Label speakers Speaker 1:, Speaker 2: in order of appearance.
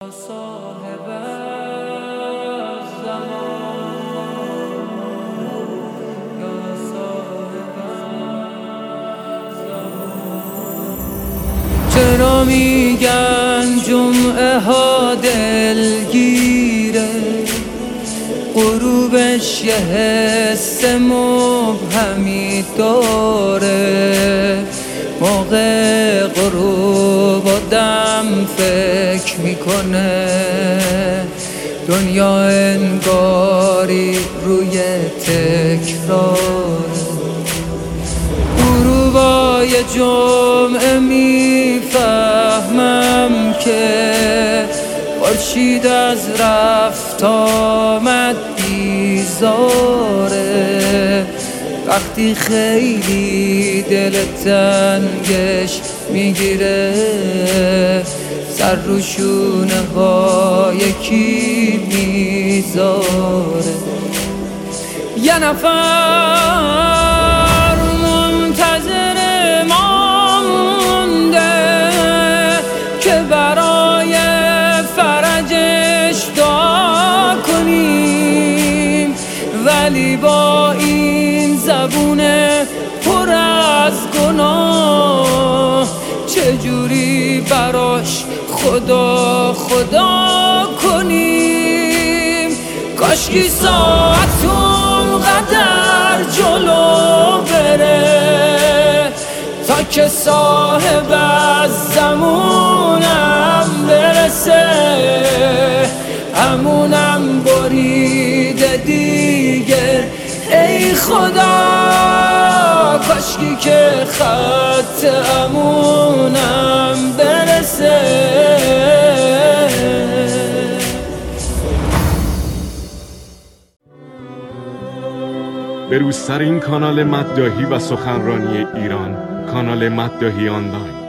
Speaker 1: چرا میگن جمعه ها دلگیره، غروبش یه حس مبهمی داره. موقع غروب آدم فکر میکنه دنیا انگاری روی تکراره. غروبای جمعه میفهمم که خورشید از رفت آمد بیزاره. وقتی خیلی دل تنگش میگیره، سر رو شونه ها یکی میذاره. یه نفر منتظر ما مونده که برای فرجش دعا کنیم، ولی با این زبون پر از گناه چجوری براش خدا خدا کنیم. کاشکی ساعت اونقدر جلو بره تا که صاحب از زمونم برسه. همونم بریده دیگه ای خدا، کاشکی که خط امونم برسه.
Speaker 2: بروزترین کانال مداحی و سخنرانی ایران، کانال مداحی آنلاین.